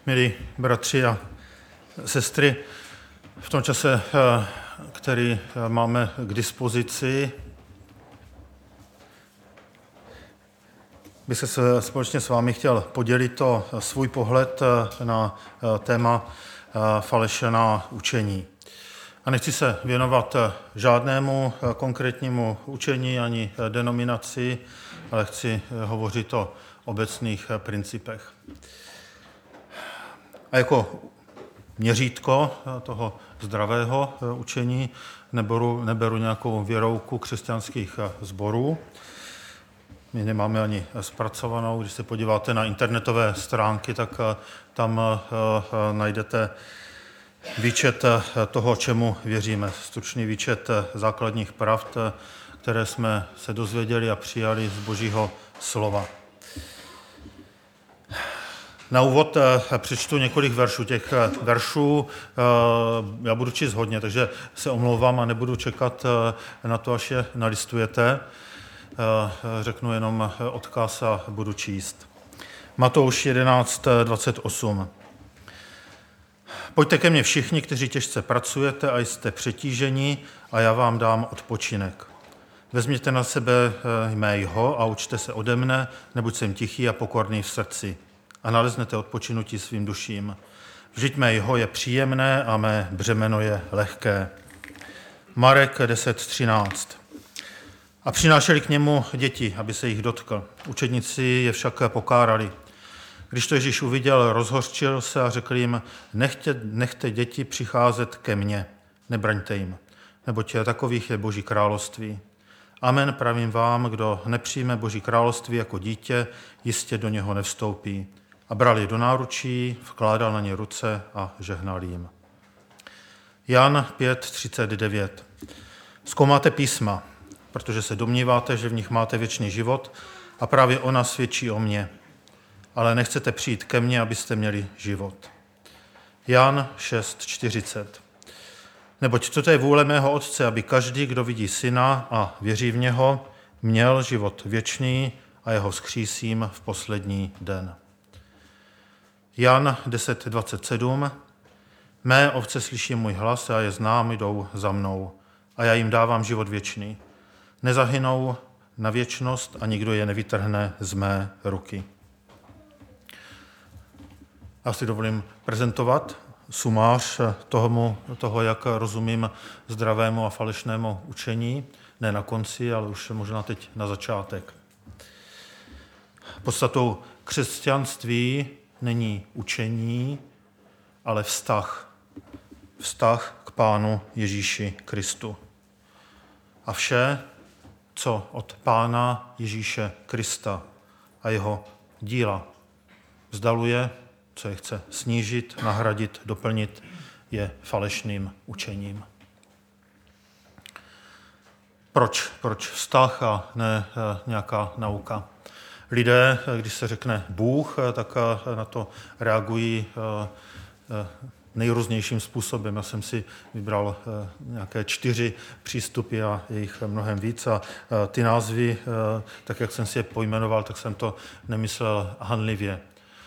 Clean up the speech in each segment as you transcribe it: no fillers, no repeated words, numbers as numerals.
Milí bratři a sestry, v tom čase, který máme k dispozici, bych se společně s vámi chtěl podělit o svůj pohled na téma falešná učení. A nechci se věnovat žádnému konkrétnímu učení ani denominaci, ale chci hovořit o obecných principech. A jako měřítko toho zdravého učení neberu nějakou věrouku křesťanských sborů. My nemáme ani zpracovanou. Když se podíváte na internetové stránky, tak tam najdete výčet toho, čemu věříme. Stručný výčet základních pravd, které jsme se dozvěděli a přijali z Božího slova. Na úvod přečtu několik veršů. Těch veršů já budu číst hodně, takže se omlouvám a nebudu čekat na to, až je nalistujete. Řeknu jenom odkaz a budu číst. Matouš 11:28. Pojďte ke mně všichni, kteří těžce pracujete a jste přetíženi, a já vám dám odpočinek. Vezměte na sebe mého a učte se ode mne, nebuď jsem tichý a pokorný v srdci, a naleznete odpočinutí svým duším. Vždyť mé jeho je příjemné a mé břemeno je lehké. Marek 10:13. A přinášeli k němu děti, aby se jich dotkl. Učedníci je však pokárali. Když to Ježíš uviděl, rozhořčil se a řekl jim: nechte děti přicházet ke mně, nebraňte jim, neboť takových je Boží království. Amen, pravím vám, kdo nepřijme Boží království jako dítě, jistě do něho nevstoupí. A bral je do náručí, vkládal na ně ruce a žehnal jim. Jan 5:39. Zkoumáte písma, protože se domníváte, že v nich máte věčný život, a právě ona svědčí o mně. Ale nechcete přijít ke mně, abyste měli život. Jan 6:40. Neboť toto je vůle mého Otce, aby každý, kdo vidí Syna a věří v něho, měl život věčný, a jeho vzkřísím v poslední den. Jan 10:27. Mé ovce slyší můj hlas a je znám, jdou za mnou, a já jim dávám život věčný. Nezahynou na věčnost a nikdo je nevytrhne z mé ruky. Já si dovolím prezentovat sumář toho, jak rozumím zdravému a falešnému učení. Ne na konci, ale už možná teď na začátek. Podstatou křesťanství není učení, ale vztah. Vztah k Pánu Ježíši Kristu. A vše, co od Pána Ježíše Krista a jeho díla vzdaluje, co je chce snížit, nahradit, doplnit, je falešným učením. Proč vztah a ne nějaká nauka? Lidé, když se řekne Bůh, tak na to reagují nejrůznějším způsobem. Já jsem si vybral nějaké 4 přístupy a je jich mnohem víc. A ty názvy, tak jak jsem si je pojmenoval, tak jsem to nemyslel hanlivě.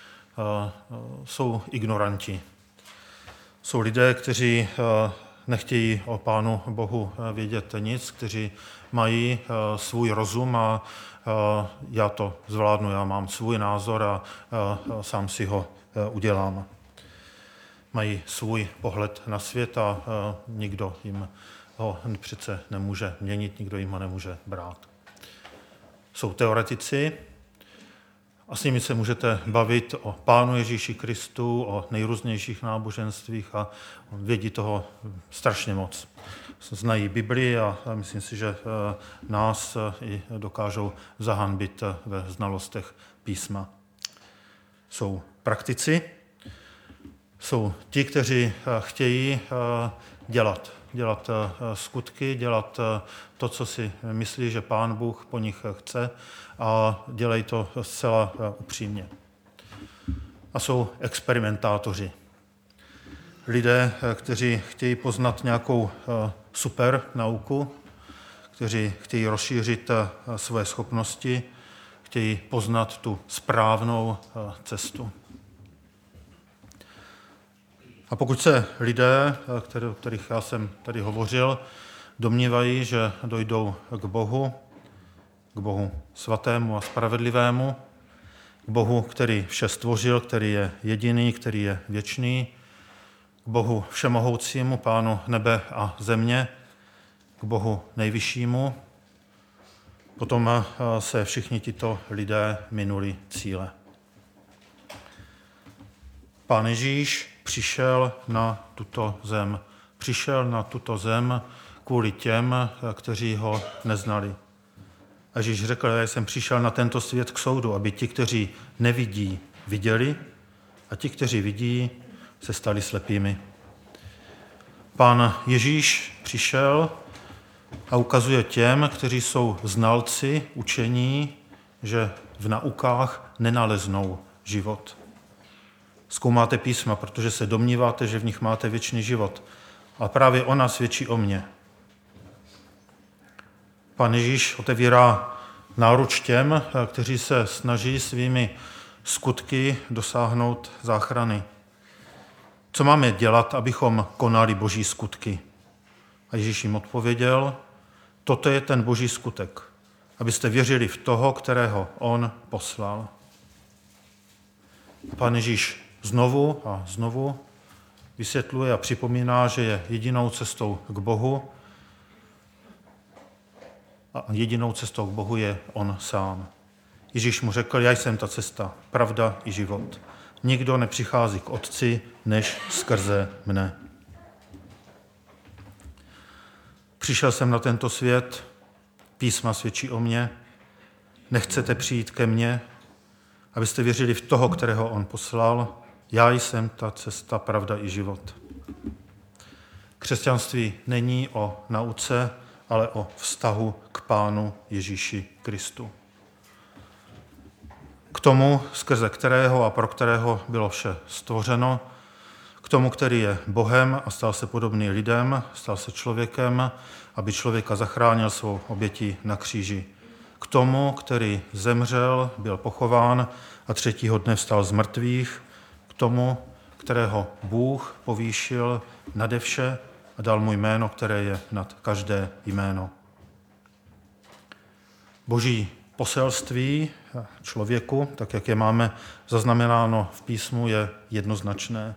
Jsou ignoranti. Jsou lidé, kteří nechtějí o Pánu Bohu vědět nic, kteří mají svůj rozum a já to zvládnu, já mám svůj názor a sám si ho udělám. Mají svůj pohled na svět a nikdo jim ho přece nemůže měnit, nikdo jim ho nemůže brát. Jsou teoretici a s nimi se můžete bavit o Pánu Ježíši Kristu, o nejrůznějších náboženstvích a vědí toho strašně moc. Znají Biblii a myslím si, že nás i dokážou zahanbit ve znalostech písma. Jsou praktici, jsou ti, kteří chtějí dělat skutky, dělat to, co si myslí, že Pán Bůh po nich chce, a dělají to zcela upřímně. A jsou experimentátoři. Lidé, kteří chtějí poznat nějakou super nauku, kteří chtějí rozšířit své schopnosti, chtějí poznat tu správnou cestu. A pokud se lidé, o kterých já jsem tady hovořil, domnívají, že dojdou k Bohu svatému a spravedlivému, k Bohu, který vše stvořil, který je jediný, který je věčný, k Bohu všemohoucímu, Pánu nebe a země, k Bohu nejvyššímu, potom se všichni tito lidé minuli cíle. Pán Ježíš přišel na tuto zem. Přišel na tuto zem kvůli těm, kteří ho neznali. A Ježíš řekl, já jsem přišel na tento svět k soudu, aby ti, kteří nevidí, viděli a ti, kteří vidí, se stali slepými. Pán Ježíš přišel a ukazuje těm, kteří jsou znalci učení, že v naukách nenaleznou život. Zkoumáte písma, protože se domníváte, že v nich máte věčný život. A právě ona svědčí o mně. Pán Ježíš otevírá náruč těm, kteří se snaží svými skutky dosáhnout záchrany. Co máme dělat, abychom konali boží skutky? A Ježíš jim odpověděl, toto je ten boží skutek, abyste věřili v toho, kterého on poslal. Pán Ježíš znovu a znovu vysvětluje a připomíná, že je jedinou cestou k Bohu a jedinou cestou k Bohu je on sám. Ježíš mu řekl, já jsem ta cesta, pravda i život. Nikdo nepřichází k Otci, než skrze mne. Přišel jsem na tento svět, písma svědčí o mně, nechcete přijít ke mně, abyste věřili v toho, kterého on poslal. Já jsem ta cesta, pravda i život. Křesťanství není o nauce, ale o vztahu k Pánu Ježíši Kristu. K tomu, skrze kterého a pro kterého bylo vše stvořeno, k tomu, který je Bohem a stal se podobný lidem, stal se člověkem, aby člověka zachránil svou obětí na kříži. K tomu, který zemřel, byl pochován a třetího dne vstal z mrtvých, k tomu, kterého Bůh povýšil nade vše a dal mu jméno, které je nad každé jméno. Boží poselství člověku, tak jak je máme zaznamenáno v písmu, je jednoznačné.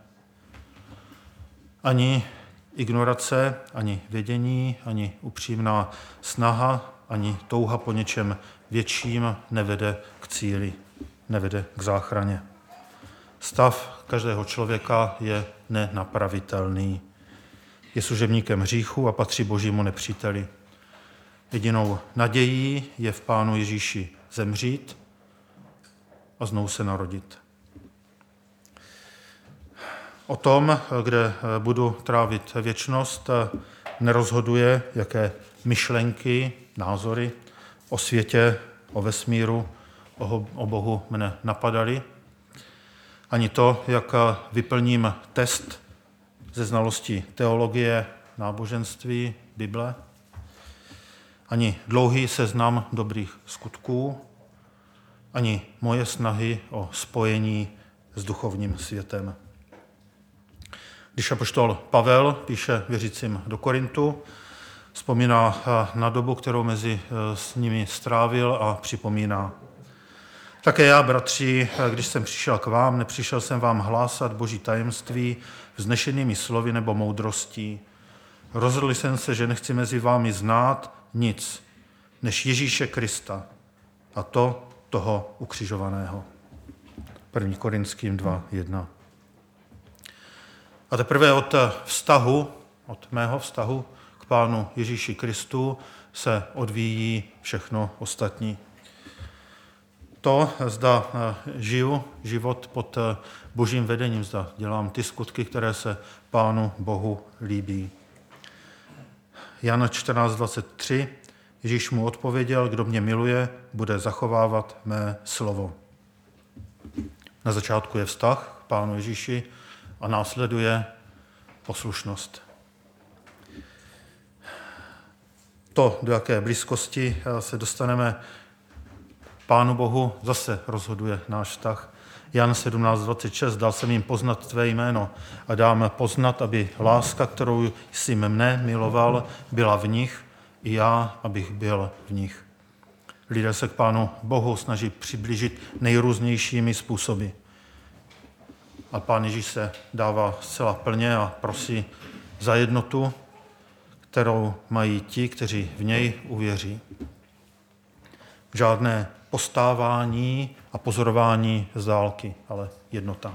Ani ignorace, ani vědění, ani upřímná snaha, ani touha po něčem větším nevede k cíli, nevede k záchraně. Stav každého člověka je nenapravitelný. Je služebníkem hříchu a patří božímu nepříteli. Jedinou nadějí je v Pánu Ježíši zemřít a znovu se narodit. O tom, kde budu trávit věčnost, nerozhoduje, jaké myšlenky, názory o světě, o vesmíru, o Bohu mne napadaly. Ani to, jak vyplním test ze znalosti teologie, náboženství, Bible. Ani dlouhý seznam dobrých skutků, ani moje snahy o spojení s duchovním světem. Když apoštol Pavel píše věřícím do Korintu, vzpomíná na dobu, kterou mezi s nimi strávil a připomíná. Také já, bratři, když jsem přišel k vám, nepřišel jsem vám hlásat boží tajemství vznešenými slovy nebo moudrostí. Rozhodl jsem se, že nechci mezi vámi znát nic, než Ježíše Krista a toho ukřižovaného. 1. Korinským 2:1. A teprve od mého vztahu k Pánu Ježíši Kristu se odvíjí všechno ostatní. To, zda žiju život pod božím vedením, zda dělám ty skutky, které se Pánu Bohu líbí. Jan 14:23. Ježíš mu odpověděl, kdo mě miluje, bude zachovávat mé slovo. Na začátku je vztah k Pánu Ježíši a následuje poslušnost. To, do jaké blízkosti se dostaneme Pánu Bohu zase rozhoduje náš vztah. Jan 17:26, dal jsem jim poznat tvé jméno a dám poznat, aby láska, kterou jsi mne miloval, byla v nich, i já, abych byl v nich. Lidé se k Pánu Bohu snaží přiblížit nejrůznějšími způsoby. A Pán Ježíš se dává zcela plně a prosí za jednotu, kterou mají ti, kteří v něj uvěří. Žádné postávání a pozorování z dálky, ale jednota.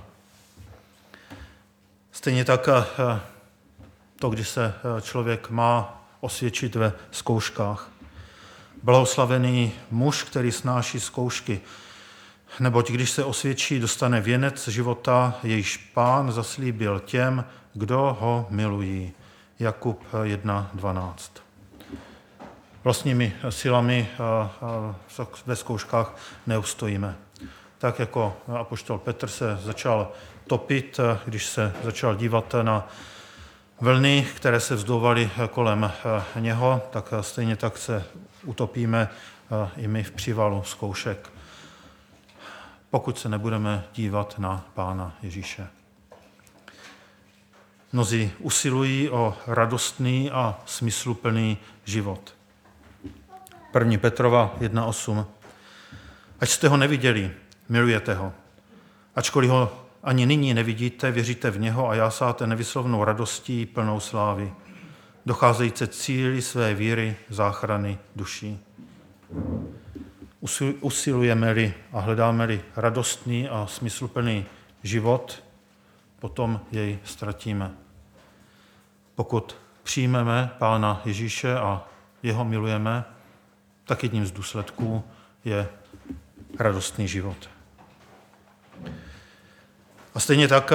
Stejně tak to, když se člověk má osvědčit ve zkouškách. Blahoslavený muž, který snáší zkoušky, neboť když se osvědčí, dostane věnec života, jejíž Pán zaslíbil těm, kdo ho milují. Jakub 1:12. Vlastními silami ve zkouškách neustojíme. Tak jako apoštol Petr se začal topit, když se začal dívat na vlny, které se vzdouvaly kolem něho, tak stejně tak se utopíme i my v přívalu zkoušek, pokud se nebudeme dívat na Pána Ježíše. Mnozí usilují o radostný a smysluplný život. 1. Petrova 1:8. Ať jste ho neviděli, milujete ho. Ačkoliv ho ani nyní nevidíte, věříte v něho a jásáte nevyslovnou radostí plnou slávy, docházející cíli své víry, záchrany duší. Usilujeme-li a hledáme-li radostný a smysluplný život, potom jej ztratíme. Pokud přijmeme Pána Ježíše a jeho milujeme, tak jedním z důsledků je radostný život. A stejně tak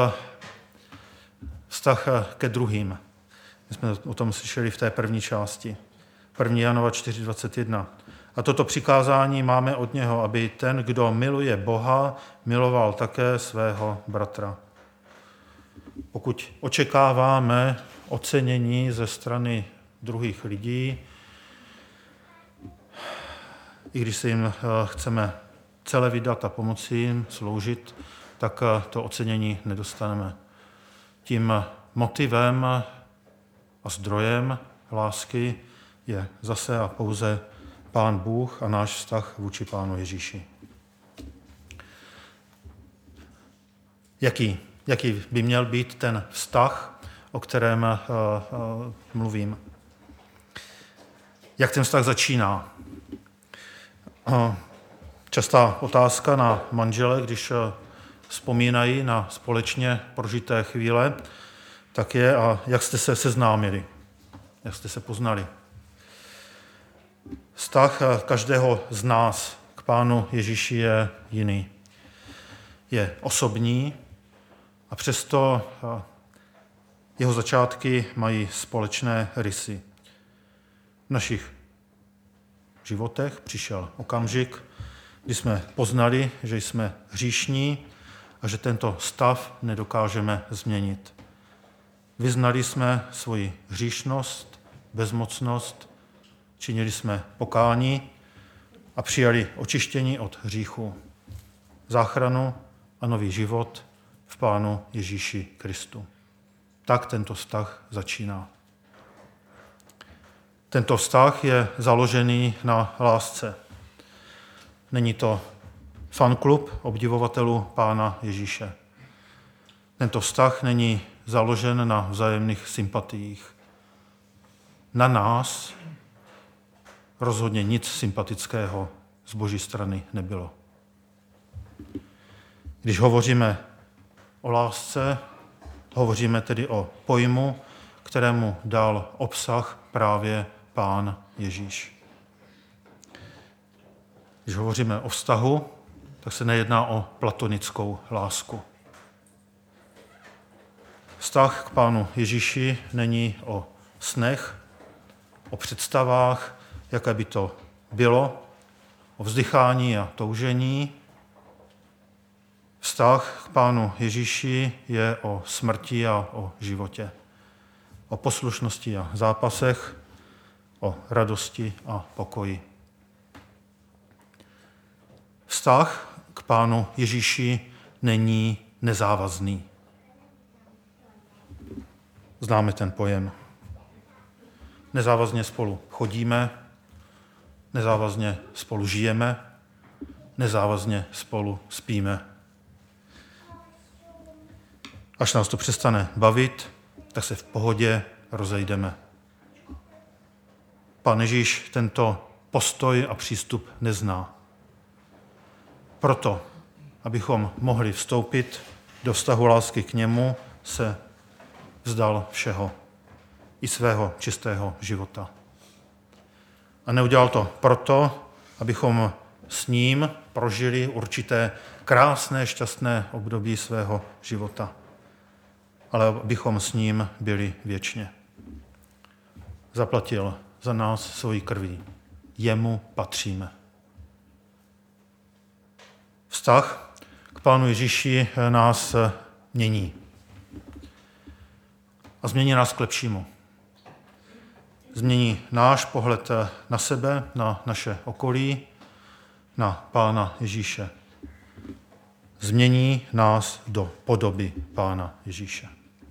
vztah ke druhým. My jsme o tom slyšeli v té první části. 1. Janova 4:21. A toto přikázání máme od něho, aby ten, kdo miluje Boha, miloval také svého bratra. Pokud očekáváme ocenění ze strany druhých lidí, i když se jim chceme celé vydat a pomoci jim sloužit, tak to ocenění nedostaneme. Tím motivem a zdrojem lásky je zase a pouze Pán Bůh a náš vztah vůči Pánu Ježíši. Jaký by měl být ten vztah, o kterém mluvím? Jak ten vztah začíná? Častá otázka na manžele, když vzpomínají na společně prožité chvíle, tak je, a jak jste se seznámili, jak jste se poznali. Vztah každého z nás k Pánu Ježíši je jiný. Je osobní a přesto jeho začátky mají společné rysy. V našich životech přišel okamžik, kdy jsme poznali, že jsme hříšní a že tento stav nedokážeme změnit. Vyznali jsme svoji hříšnost, bezmocnost, činili jsme pokání a přijali očištění od hříchu, záchranu a nový život v Pánu Ježíši Kristu. Tak tento vztah začíná. Tento vztah je založený na lásce. Není to fanklub obdivovatelů Pána Ježíše. Tento vztah není založen na vzájemných sympatiích. Na nás rozhodně nic sympatického z Boží strany nebylo. Když hovoříme o lásce, hovoříme tedy o pojmu, kterému dal obsah právě Pán Ježíš. Když hovoříme o vztahu, tak se nejedná o platonickou lásku. Vztah k Pánu Ježíši není o snech, o představách, jaké by to bylo, o vzdychání a toužení. Vztah k Pánu Ježíši je o smrti a o životě, o poslušnosti a zápasech, o radosti a pokoji. Vztah k Pánu Ježíši není nezávazný. Známe ten pojem. Nezávazně spolu chodíme, nezávazně spolu žijeme, nezávazně spolu spíme. Až nás to přestane bavit, tak se v pohodě rozejdeme. Pán Ježíš tento postoj a přístup nezná. Proto, abychom mohli vstoupit do vztahu lásky k němu, se vzdal všeho, i svého čistého života. A neudělal to proto, abychom s ním prožili určité krásné, šťastné období svého života, ale abychom s ním byli věčně. Zaplatil za nás svojí krví. Jemu patříme. Vztah k Pánu Ježíši nás mění. A změní nás k lepšímu. Změní náš pohled na sebe, na naše okolí, na Pána Ježíše. Změní nás do podoby Pána Ježíše.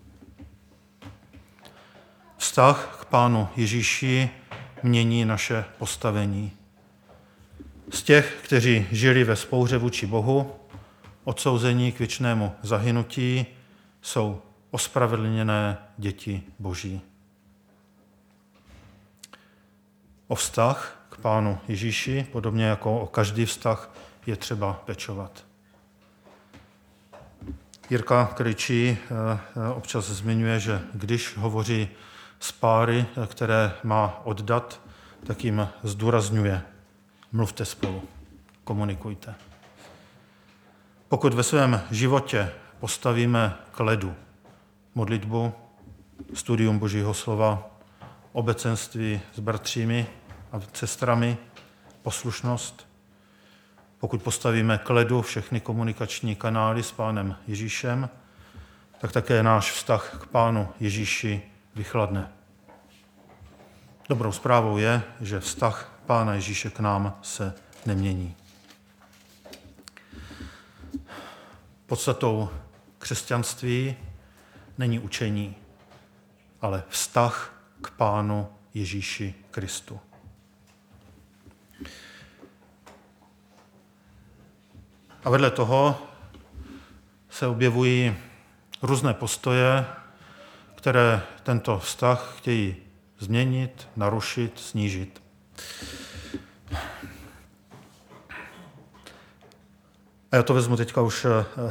Vztah k Pánu Ježíši mění naše postavení. Z těch, kteří žili ve vzpouře vůči Bohu, odsouzení k věčnému zahynutí, jsou ospravedlněné děti Boží. O vztah k Pánu Ježíši, podobně jako o každý vztah, je třeba pečovat. Jirka Krejčí občas zmiňuje, že když hovoří s páry, které má oddat, tak jim zdůrazňuje: mluvte spolu, komunikujte. Pokud ve svém životě postavíme k ledu modlitbu, studium Božího slova, obecenství s bratřími a sestrami, poslušnost, pokud postavíme k ledu všechny komunikační kanály s Pánem Ježíšem, tak také náš vztah k Pánu Ježíši vychladne. Dobrou zprávou je, že vztah Pána Ježíše k nám se nemění. Podstatou křesťanství není učení, ale vztah k Pánu Ježíši Kristu. A vedle toho se objevují různé postoje, které tento vztah chtějí změnit, narušit, snížit. A já to vezmu teďka už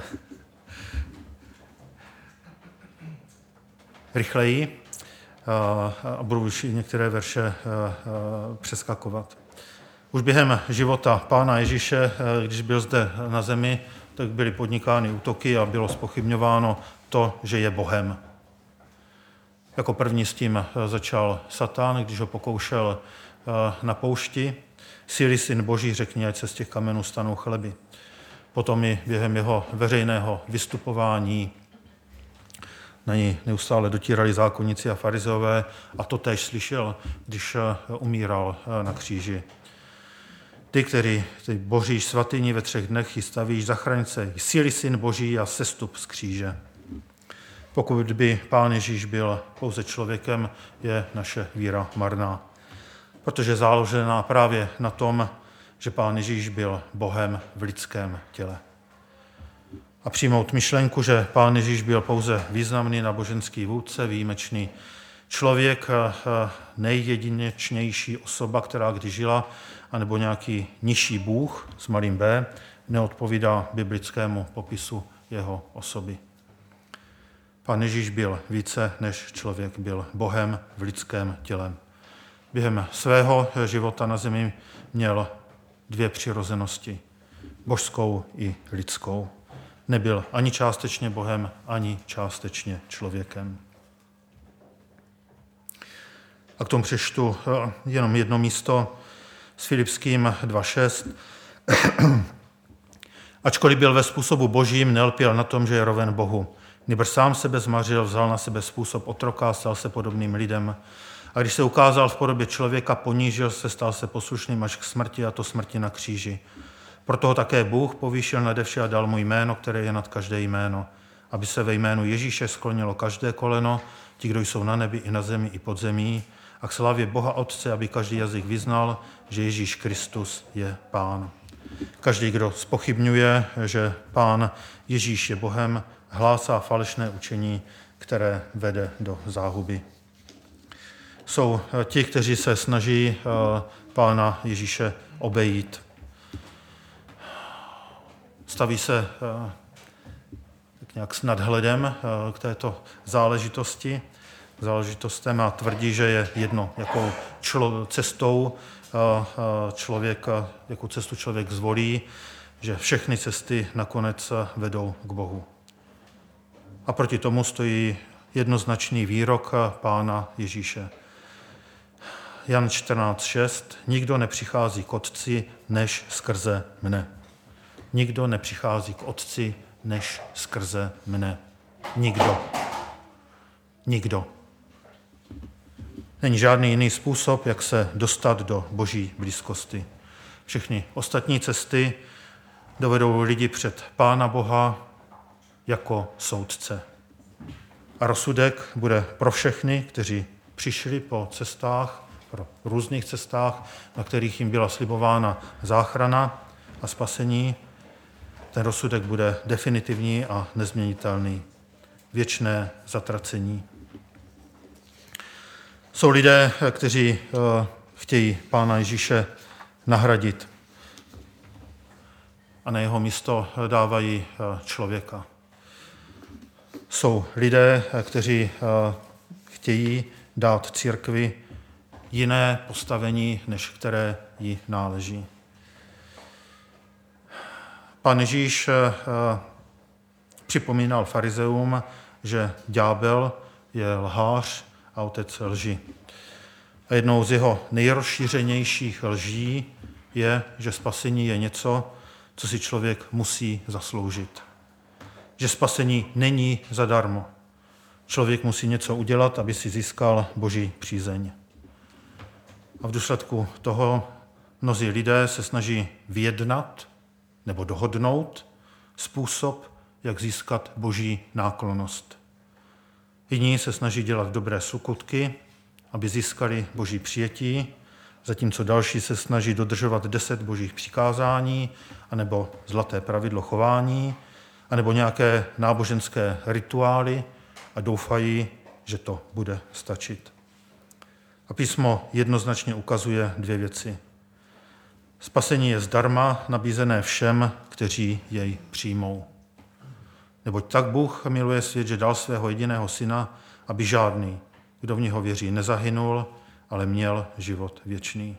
rychleji a budu už některé verše přeskakovat. Už během života Pána Ježíše, když byl zde na zemi, tak byly podnikány útoky a bylo zpochybňováno to, že je Bohem. Jako první s tím začal Satan, když ho pokoušel na poušti. Jsi-li syn Boží, řekni, ať se z těch kamenů stanou chleby. Potom i během jeho veřejného vystupování na něj neustále dotírali zákonníci a farizeové a to též slyšel, když umíral na kříži. Ty, který Boží svatyni ve 3 dnech chystavíš, zachraň se, jsi-li syn Boží a sestup z kříže. Pokud by Pán Ježíš byl pouze člověkem, je naše víra marná, protože je založená právě na tom, že Pán Ježíš byl Bohem v lidském těle. A přijmout myšlenku, že Pán Ježíš byl pouze významný náboženský vůdce, výjimečný člověk, nejjedinečnější osoba, která kdy žila, anebo nějaký nižší bůh s malým b, neodpovídá biblickému popisu jeho osoby. Pán Ježíš byl více než člověk, byl Bohem v lidském těle. Během svého života na zemi měl 2 přirozenosti, božskou i lidskou. Nebyl ani částečně Bohem, ani částečně člověkem. A k tomu přečtu jenom jedno místo s Filipským 2.6. Ačkoliv byl ve způsobu božím, nelpěl na tom, že je roven Bohu. Nýbrž sám sebe zmařil, vzal na sebe způsob otroka, stal se podobným lidem. A když se ukázal v podobě člověka, ponížil se, stal se poslušným až k smrti, a to smrti na kříži. Proto ho také Bůh povýšil nade vše a dal mu jméno, které je nad každé jméno, aby se ve jménu Ježíše sklonilo každé koleno, ti, kdo jsou na nebi i na zemi i pod zemí, a k slavě Boha Otce, aby každý jazyk vyznal, že Ježíš Kristus je Pán. Každý, kdo zpochybňuje, že Pán Ježíš je Bohem, hlásá falešné učení, které vede do záhuby. Jsou ti, kteří se snaží Pána Ježíše obejít. Staví se tak nějak s nadhledem k této záležitostem a tvrdí, že je jedno, jakou cestu člověk zvolí, že všechny cesty nakonec vedou k Bohu. A proti tomu stojí jednoznačný výrok Pána Ježíše. Jan 14,6. Nikdo nepřichází k Otci, než skrze mne. Nikdo nepřichází k Otci, než skrze mne. Nikdo. Není žádný jiný způsob, jak se dostat do Boží blízkosti. Všechny ostatní cesty dovedou lidi před Pána Boha jako soudce. A rozsudek bude pro všechny, kteří přišli po cestách, pro různých cestách, na kterých jim byla slibována záchrana a spasení. Ten rozsudek bude definitivní a nezměnitelný. Věčné zatracení. Jsou lidé, kteří chtějí Pána Ježíše nahradit a na jeho místo dávají člověka. Jsou lidé, kteří chtějí dát církvi jiné postavení, než které jí náleží. Pán Ježíš připomínal farizeům, že ďábel je lhář a otec lži. A jednou z jeho nejrozšířenějších lží je, že spasení je něco, co si člověk musí zasloužit. Že spasení není zadarmo. Člověk musí něco udělat, aby si získal Boží přízeň. A v důsledku toho mnozí lidé se snaží vyjednat nebo dohodnout způsob, jak získat Boží náklonnost. Jiní se snaží dělat dobré skutky, aby získali Boží přijetí, zatímco další se snaží dodržovat 10 Božích přikázání, anebo zlaté pravidlo chování, anebo nějaké náboženské rituály a doufají, že to bude stačit. A písmo jednoznačně ukazuje 2 věci. Spasení je zdarma nabízené všem, kteří jej přijmou. Neboť tak Bůh miluje svět, že dal svého jediného syna, aby žádný, kdo v něho věří, nezahynul, ale měl život věčný.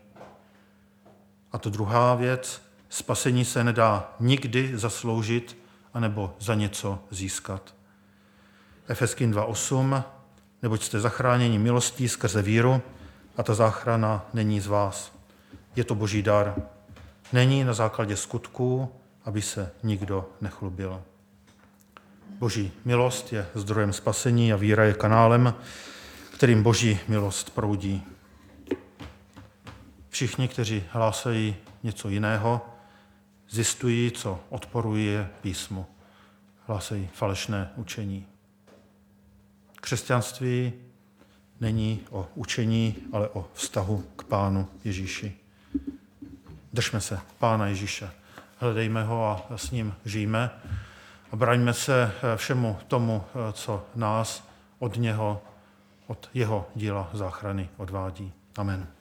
A to druhá věc, spasení se nedá nikdy zasloužit anebo za něco získat. Efeským 2:8, neboť jste zachráněni milostí skrze víru a ta záchrana není z vás. Je to Boží dar. Není na základě skutků, aby se nikdo nechlubil. Boží milost je zdrojem spasení a víra je kanálem, kterým Boží milost proudí. Všichni, kteří hlásají něco jiného, zjistují, co odporuje písmu. Hlásají falešné učení. Křesťanství není o učení, ale o vztahu k Pánu Ježíši. Držme se Pána Ježíše, hledejme ho a s ním žijme a braňme se všemu tomu, co nás od něho, od jeho díla záchrany odvádí. Amen.